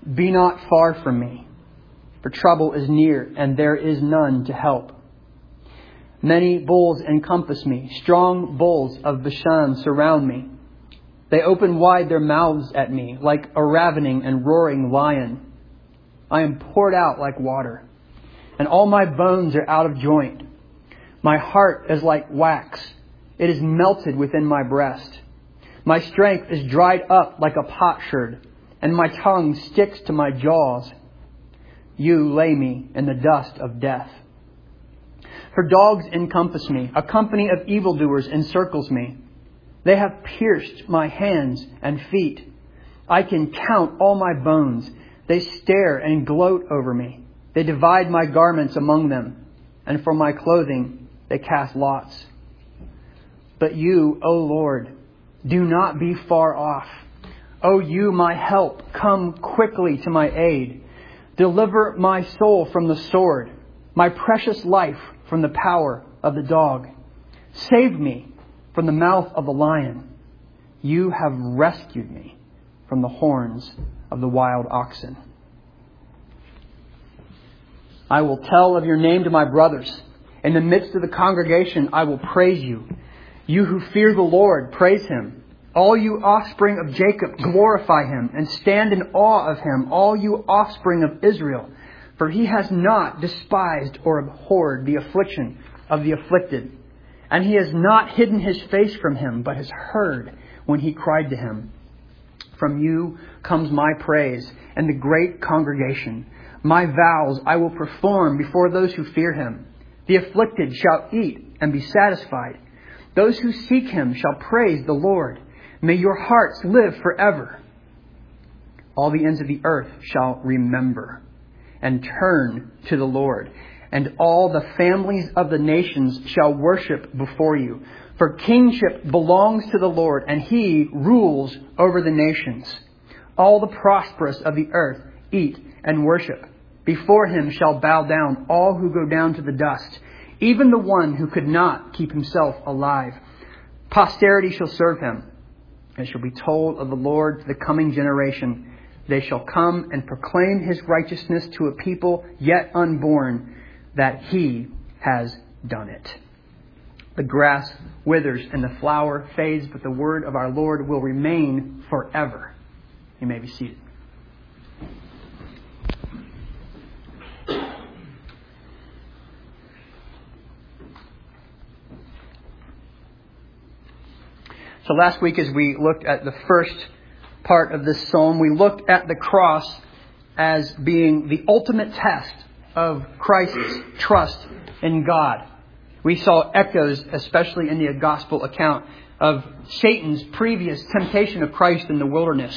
be not far from me, for trouble is near, and there is none to help. Many bulls encompass me. Strong bulls of Bashan surround me. They open wide their mouths at me like a ravening and roaring lion. I am poured out like water, and all my bones are out of joint. My heart is like wax. It is melted within my breast. My strength is dried up like a potsherd, and my tongue sticks to my jaws. You lay me in the dust of death. For dogs encompass me. A company of evildoers encircles me. They have pierced my hands and feet. I can count all my bones. They stare and gloat over me. They divide my garments among them, and for my clothing they cast lots. But you, O Lord, do not be far off. O you, my help, come quickly to my aid. Deliver my soul from the sword, my precious life from the power of the dog. Save me from the mouth of the lion. You have rescued me from the horns of the wild oxen. I will tell of your name to my brothers. In the midst of the congregation, I will praise you. You who fear the Lord, praise Him. All you offspring of Jacob, glorify Him and stand in awe of Him, all you offspring of Israel. For He has not despised or abhorred the affliction of the afflicted. And He has not hidden His face from him, but has heard when he cried to Him. From you comes my praise and the great congregation. My vows I will perform before those who fear Him. The afflicted shall eat and be satisfied. Those who seek Him shall praise the Lord. May your hearts live forever. All the ends of the earth shall remember and turn to the Lord. And all the families of the nations shall worship before you. For kingship belongs to the Lord, and He rules over the nations. All the prosperous of the earth eat and worship. Before Him shall bow down all who go down to the dust, even the one who could not keep himself alive. Posterity shall serve Him. It shall be told of the Lord to the coming generation. They shall come and proclaim His righteousness to a people yet unborn, that He has done it. The grass withers and the flower fades, but the word of our Lord will remain forever. You may be seated. So last week, as we looked at the first part of this psalm, we looked at the cross as being the ultimate test of Christ's trust in God. We saw echoes, especially in the gospel account, of Satan's previous temptation of Christ in the wilderness.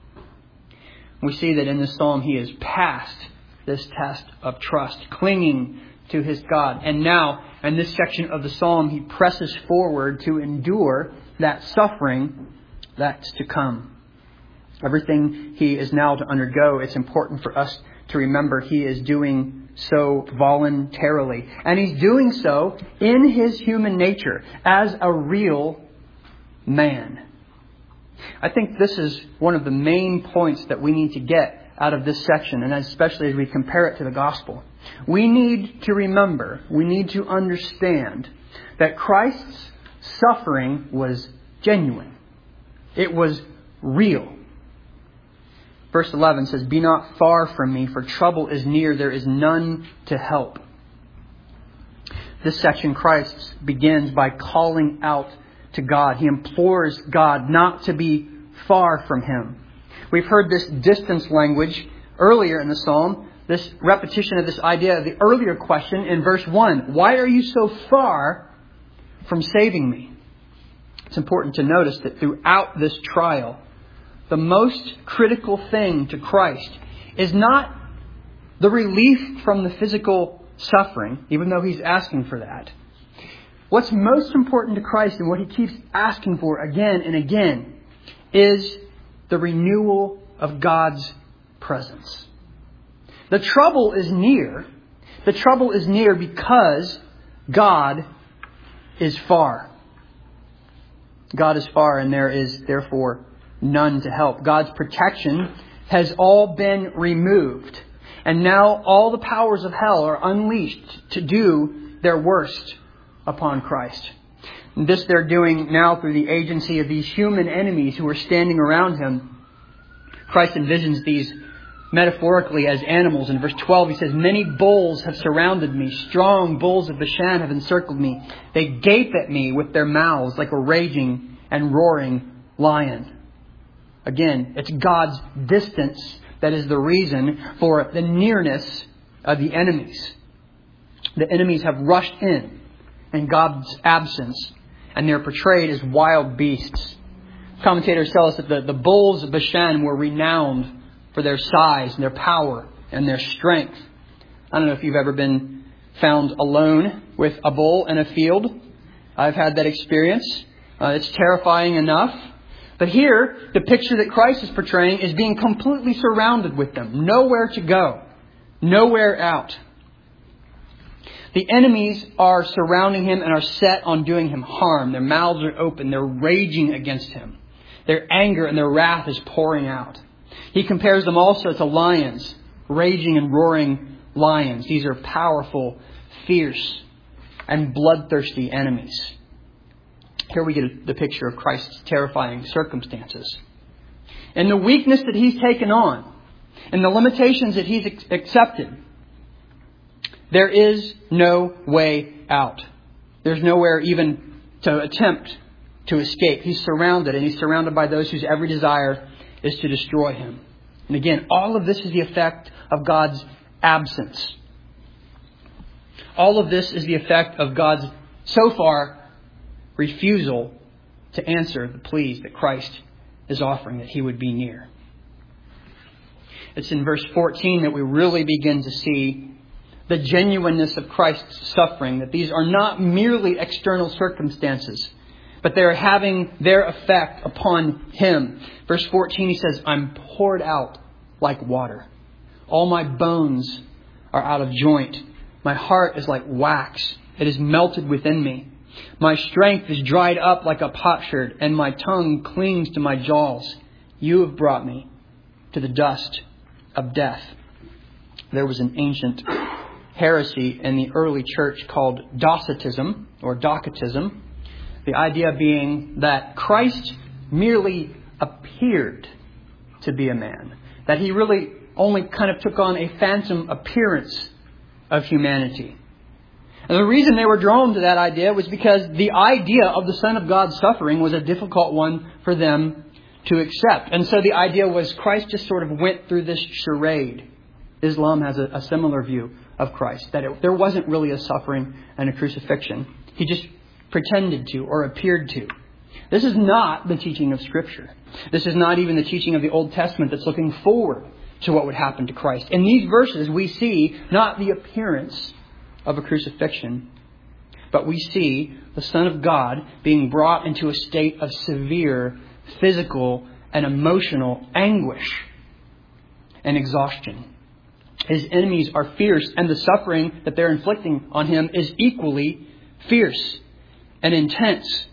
We see that in this psalm he has passed this test of trust, clinging to his God. And now, in this section of the psalm, he presses forward to endure that suffering that's to come. Everything he is now to undergo, it's important for us to remember he is doing so voluntarily. And he's doing so in his human nature as a real man. I think this is one of the main points that we need to get out of this section, and especially as we compare it to the gospel. We need to remember, we need to understand that Christ's suffering was genuine. It was real. Verse 11 says, "Be not far from me, for trouble is near, there is none to help." This section, Christ begins by calling out to God. He implores God not to be far from Him. We've heard this distance language earlier in the psalm, this repetition of this idea of the earlier question in verse 1. Why are you so far from saving me? It's important to notice that throughout this trial, the most critical thing to Christ is not the relief from the physical suffering, even though He's asking for that. What's most important to Christ and what He keeps asking for again and again is the renewal of God's presence. The trouble is near. The trouble is near because God is far. God is far, and there is therefore none to help. God's protection has all been removed. And now all the powers of hell are unleashed to do their worst upon Christ. And this they're doing now through the agency of these human enemies who are standing around Him. Christ envisions these metaphorically as animals. In verse 12 He says, "Many bulls have surrounded me. Strong bulls of Bashan have encircled me. They gape at me with their mouths like a raging and roaring lion." Again, it's God's distance that is the reason for the nearness of the enemies. The enemies have rushed in God's absence, and they're portrayed as wild beasts. Commentators tell us that the bulls of Bashan were renowned for their size and their power and their strength. I don't know if you've ever been found alone with a bull in a field. I've had that experience. It's terrifying enough. But here, the picture that Christ is portraying is being completely surrounded with them. Nowhere to go. Nowhere out. The enemies are surrounding Him and are set on doing Him harm. Their mouths are open. They're raging against Him. Their anger and their wrath is pouring out. He compares them also to lions, raging and roaring lions. These are powerful, fierce, and bloodthirsty enemies. Here we get the picture of Christ's terrifying circumstances. And the weakness that He's taken on, and the limitations that He's accepted, there is no way out. There's nowhere even to attempt to escape. He's surrounded, and He's surrounded by those whose every desire is to destroy Him. And again, all of this is the effect of God's absence. All of this is the effect of God's, so far, refusal to answer the pleas that Christ is offering, that He would be near. It's in verse 14 that we really begin to see the genuineness of Christ's suffering, that these are not merely external circumstances, but they're having their effect upon Him. Verse 14, He says, "I'm poured out like water. All my bones are out of joint. My heart is like wax. It is melted within me. My strength is dried up like a potsherd, and my tongue clings to my jaws. You have brought me to the dust of death." There was an ancient heresy in the early church called Docetism or Docetism. The idea being that Christ merely appeared to be a man. That He really only kind of took on a phantom appearance of humanity. And the reason they were drawn to that idea was because the idea of the Son of God suffering was a difficult one for them to accept. And so the idea was Christ just sort of went through this charade. Islam has a similar view of Christ, that there wasn't really a suffering and a crucifixion. He just pretended to or appeared to. This is not the teaching of Scripture. This is not even the teaching of the Old Testament that's looking forward to what would happen to Christ. In these verses, we see not the appearance of a crucifixion, but we see the Son of God being brought into a state of severe physical and emotional anguish and exhaustion. His enemies are fierce, and the suffering that they're inflicting on Him is equally fierce and intense.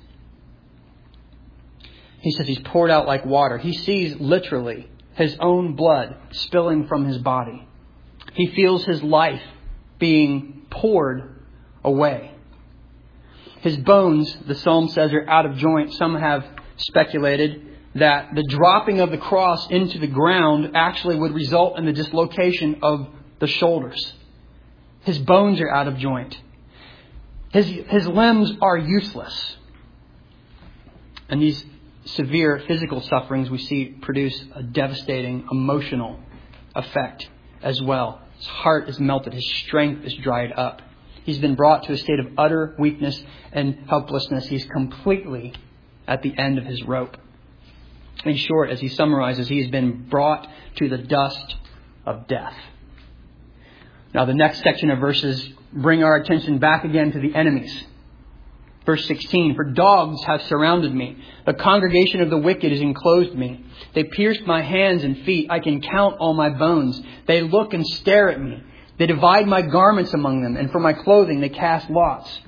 He says He's poured out like water. He sees literally His own blood spilling from His body. He feels His life being poured away. His bones, the psalm says, are out of joint. Some have speculated that the dropping of the cross into the ground actually would result in the dislocation of the shoulders. His bones are out of joint. His limbs are useless. And these severe physical sufferings we see produce a devastating emotional effect as well. His heart is melted. His strength is dried up. He's been brought to a state of utter weakness and helplessness. He's completely at the end of his rope. In short, as he summarizes, he has been brought to the dust of death. Now, the next section of verses bring our attention back again to the enemies. Verse 16, "For dogs have surrounded me. The congregation of the wicked has enclosed me. They pierced my hands and feet. I can count all my bones. They look and stare at me. They divide my garments among them, and for my clothing they cast lots."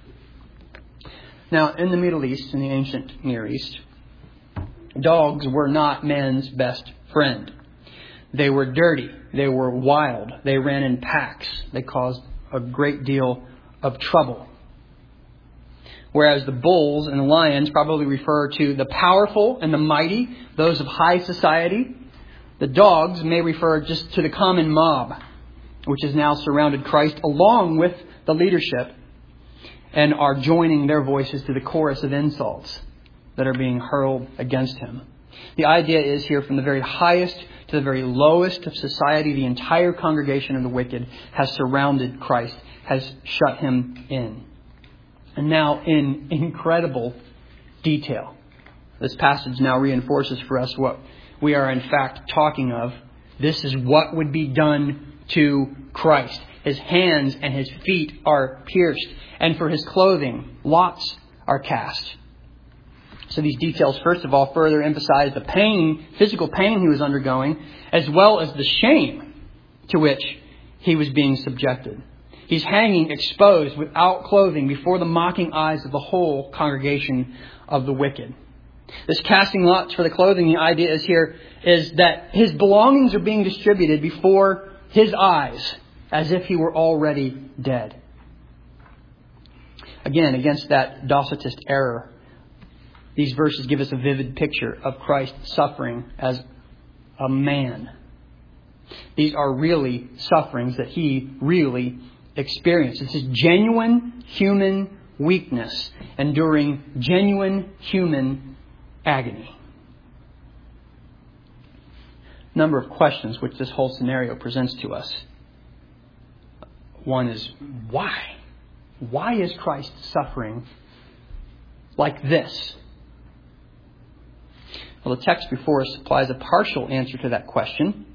Now, in the Middle East, in the ancient Near East, dogs were not man's best friend. They were dirty. They were wild. They ran in packs. They caused a great deal of trouble. Whereas the bulls and the lions probably refer to the powerful and the mighty, those of high society. The dogs may refer just to the common mob, which has now surrounded Christ along with the leadership and are joining their voices to the chorus of insults that are being hurled against him. The idea is here, from the very highest to the very lowest of society, the entire congregation of the wicked has surrounded Christ, has shut him in. And now, in incredible detail, this passage now reinforces for us what we are in fact talking of. This is what would be done to Christ. His hands and his feet are pierced, and for his clothing, lots are cast. So these details, first of all, further emphasize the pain, physical pain he was undergoing, as well as the shame to which he was being subjected. He's hanging exposed without clothing before the mocking eyes of the whole congregation of the wicked. This casting lots for the clothing, the idea is that his belongings are being distributed before his eyes as if he were already dead. Again, against that Docetist error, these verses give us a vivid picture of Christ suffering as a man. These are really sufferings that he really experienced. It's his genuine human weakness enduring genuine human agony. Number of questions which this whole scenario presents to us. One is, why? Why is Christ suffering like this? Well, the text before us supplies a partial answer to that question.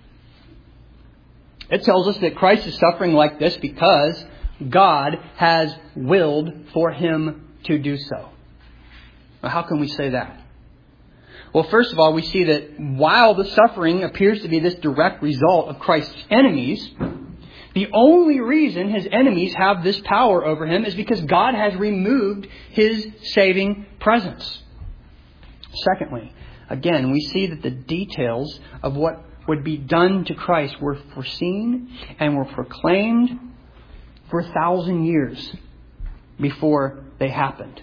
It tells us that Christ is suffering like this because God has willed for him to do so. Now, how can we say that? Well, first of all, we see that while the suffering appears to be this direct result of Christ's enemies, the only reason his enemies have this power over him is because God has removed his saving presence. Secondly, again, we see that the details of what would be done to Christ were foreseen and were proclaimed for 1,000 years before they happened.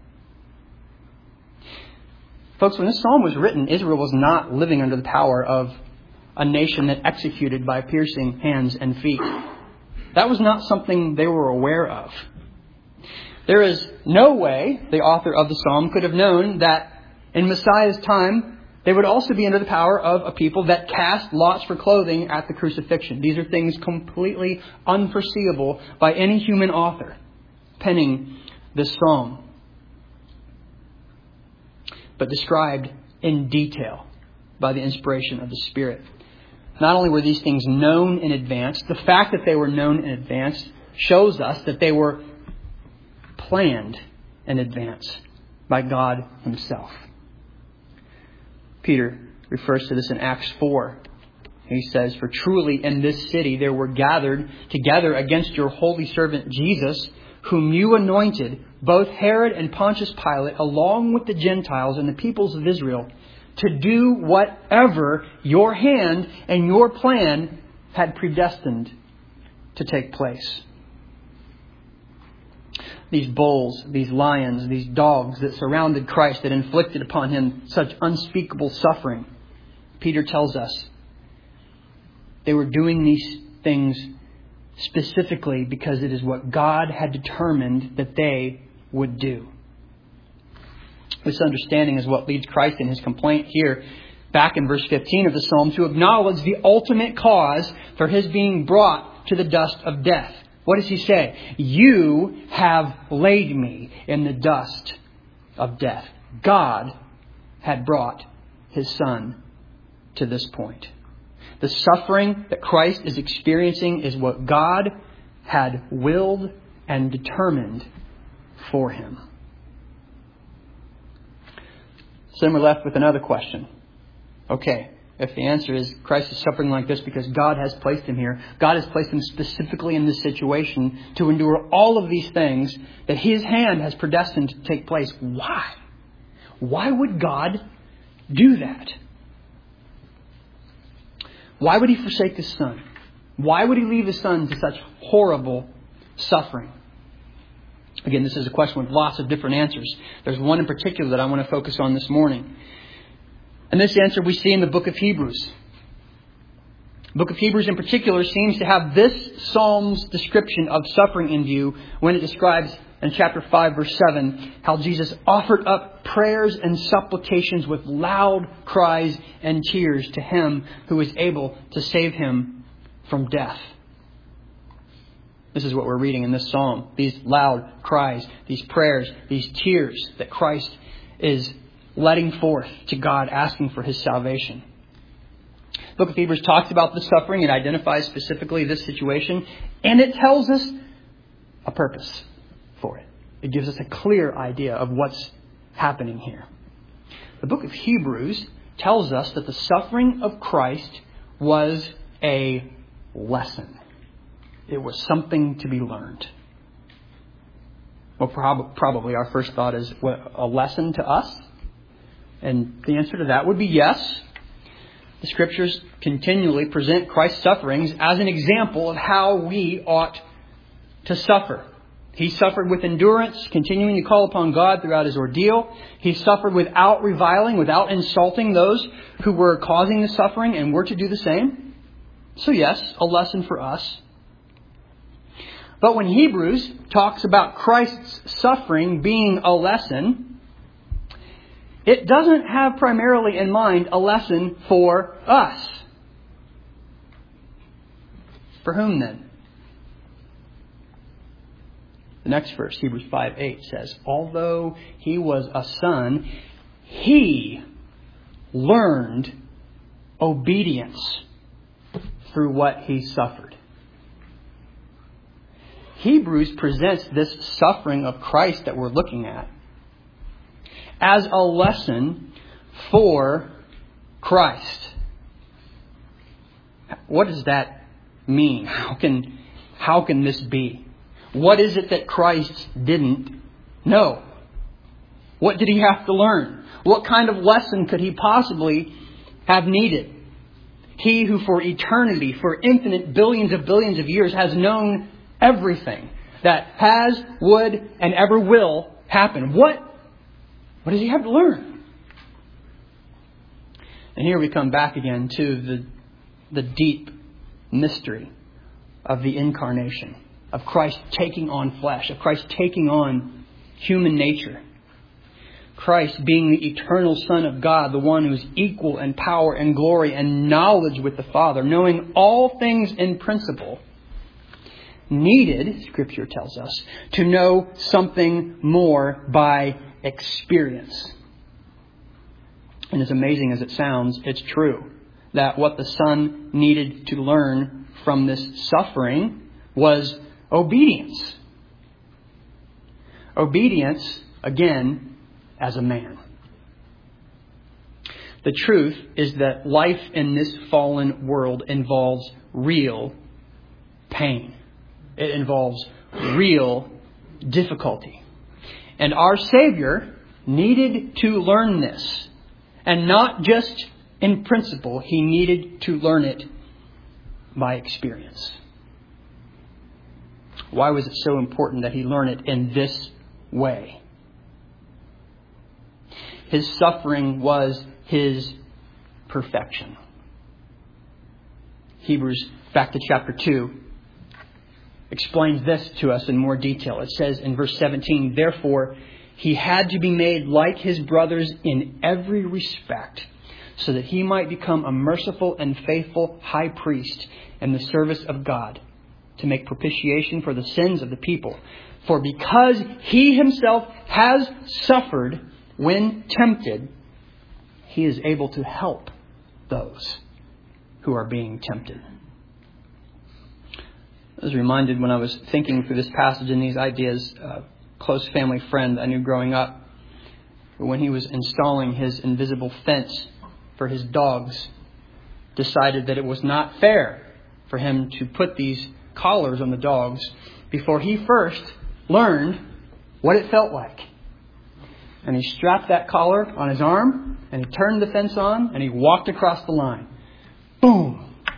Folks, when this psalm was written, Israel was not living under the power of a nation that executed by piercing hands and feet. That was not something they were aware of. There is no way the author of the psalm could have known that in Messiah's time, they would also be under the power of a people that cast lots for clothing at the crucifixion. These are things completely unforeseeable by any human author penning this psalm, but described in detail by the inspiration of the Spirit. Not only were these things known in advance, the fact that they were known in advance shows us that they were planned in advance by God himself. Peter refers to this in Acts 4. He says, "For truly in this city there were gathered together against your holy servant Jesus, whom you anointed, both Herod and Pontius Pilate, along with the Gentiles and the peoples of Israel, to do whatever your hand and your plan had predestined to take place." These bulls, these lions, these dogs that surrounded Christ, that inflicted upon him such unspeakable suffering, Peter tells us they were doing these things specifically because it is what God had determined that they would do. This understanding is what leads Christ in his complaint here, back in verse 15 of the Psalm, to acknowledge the ultimate cause for his being brought to the dust of death. What does he say? You have laid me in the dust of death. God had brought his Son to this point. The suffering that Christ is experiencing is what God had willed and determined for him. So then we're left with another question. Okay, if the answer is Christ is suffering like this because God has placed him here, God has placed him specifically in this situation to endure all of these things that his hand has predestined to take place. Why? Why would God do that? Why would He forsake His Son? Why would He leave His Son to such horrible suffering? Again, this is a question with lots of different answers. There's one in particular that I want to focus on this morning. And this answer we see in the book of Hebrews. The book of Hebrews in particular seems to have this Psalm's description of suffering in view when it describes in chapter 5 verse 7 how Jesus offered up prayers and supplications with loud cries and tears to Him who is able to save Him from death. This is what we're reading in this psalm. These loud cries, these prayers, these tears that Christ is letting forth to God, asking for His salvation. The book of Hebrews talks about the suffering. It identifies specifically this situation. And it tells us a purpose for it. It gives us a clear idea of what's happening here. The book of Hebrews tells us that the suffering of Christ was a lesson. It was something to be learned. Well, probably our first thought is, what, a lesson to us? And the answer to that would be yes. The Scriptures continually present Christ's sufferings as an example of how we ought to suffer. He suffered with endurance, continuing to call upon God throughout His ordeal. He suffered without reviling, without insulting those who were causing the suffering, and we're to do the same. So yes, a lesson for us. But when Hebrews talks about Christ's suffering being a lesson, it doesn't have primarily in mind a lesson for us. For whom then? The next verse, Hebrews 5:8 says, although He was a son, He learned obedience through what He suffered. Hebrews presents this suffering of Christ that we're looking at as a lesson for Christ. What does that mean? How can this be? What is it that Christ didn't know? What did He have to learn? What kind of lesson could He possibly have needed? He who for eternity, for infinite billions of years has known everything that has, would, and ever will happen. What does He have to learn? And here we come back again to the deep mystery of the incarnation, of Christ taking on flesh, of Christ taking on human nature. Christ being the eternal Son of God, the one who is equal in power and glory and knowledge with the Father, knowing all things in principle, needed, Scripture tells us, to know something more by experience. And as amazing as it sounds, it's true that what the Son needed to learn from this suffering was obedience. Obedience, again, as a man. The truth is that life in this fallen world involves real pain. It involves real difficulty. And our Savior needed to learn this. And not just in principle. He needed to learn it by experience. Why was it so important that He learn it in this way? His suffering was His perfection. Hebrews, back to chapter 2, explains this to us in more detail. It says in verse 17, therefore, He had to be made like His brothers in every respect, so that He might become a merciful and faithful high priest in the service of God, to make propitiation for the sins of the people. For because He Himself has suffered when tempted, He is able to help those who are being tempted. I was reminded when I was thinking through this passage and these ideas, a close family friend I knew growing up, when he was installing his invisible fence for his dogs, decided that it was not fair for him to put these collars on the dogs before he first learned what it felt like. And he strapped that collar on his arm, and he turned the fence on, and he walked across the line. Boom!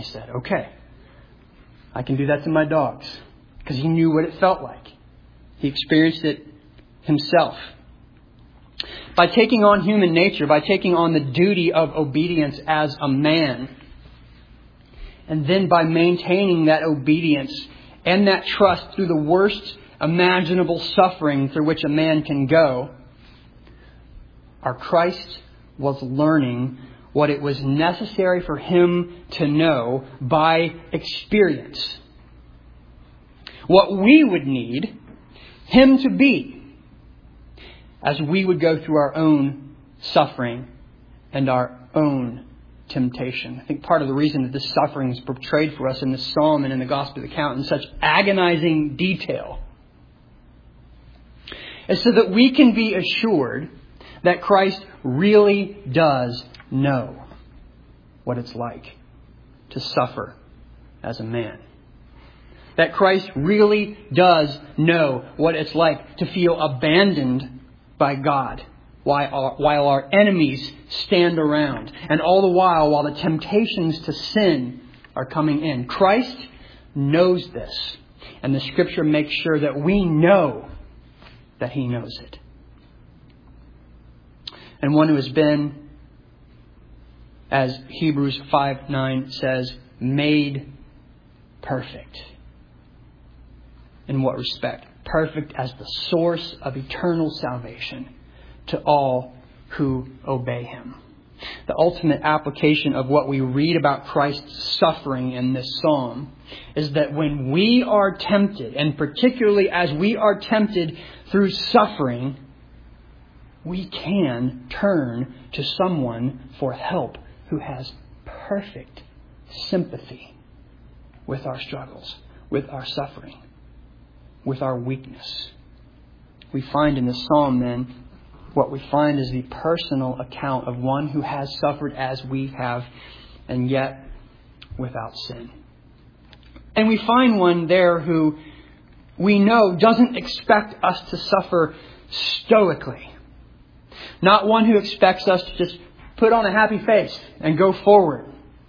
said, okay, I can do that to my dogs. Because he knew what it felt like. He experienced it himself. By taking on human nature, by taking on the duty of obedience as a man, and then by maintaining that obedience and that trust through the worst imaginable suffering through which a man can go, our Christ was learning what it was necessary for him to know by experience. What we would need him to be as we would go through our own suffering and our own temptation. I think part of the reason that this suffering is portrayed for us in this psalm and in the gospel account in such agonizing detail is so that we can be assured that Christ really does know what it's like to suffer as a man. That Christ really does know what it's like to feel abandoned by God while our enemies stand around. And all the while the temptations to sin are coming in. Christ knows this. And the Scripture makes sure that we know that He knows it. And one who has been, as Hebrews 5:9 says, made perfect. In what respect? Perfect as the source of eternal salvation to all who obey Him. The ultimate application of what we read about Christ's suffering in this psalm is that when we are tempted, and particularly as we are tempted through suffering, we can turn to someone for help who has perfect sympathy with our struggles, with our suffering, with our weakness. We find in this psalm then, what we find is the personal account of one who has suffered as we have, and yet without sin. And we find one there who we know doesn't expect us to suffer stoically. Not one who expects us to just put on a happy face and go forward.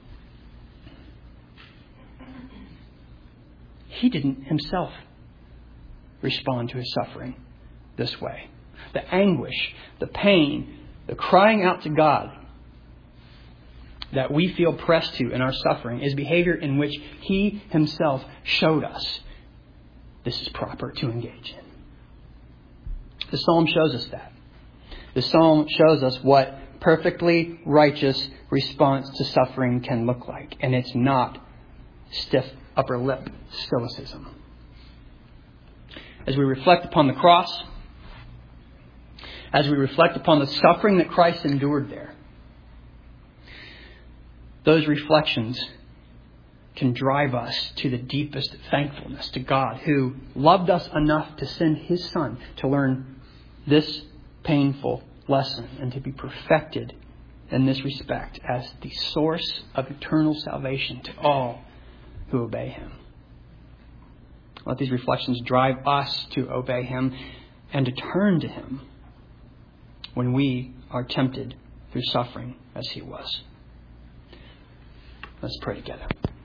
He didn't himself respond to his suffering this way. The anguish, the pain, the crying out to God that we feel pressed to in our suffering is behavior in which He Himself showed us this is proper to engage in. The Psalm shows us that. The Psalm shows us what perfectly righteous response to suffering can look like. And it's not stiff upper lip stoicism. As we reflect upon the cross, as we reflect upon the suffering that Christ endured there, those reflections can drive us to the deepest thankfulness to God, who loved us enough to send His Son to learn this painful lesson and to be perfected in this respect as the source of eternal salvation to all who obey Him. Let these reflections drive us to obey Him and to turn to Him when we are tempted through suffering as He was. Let's pray together.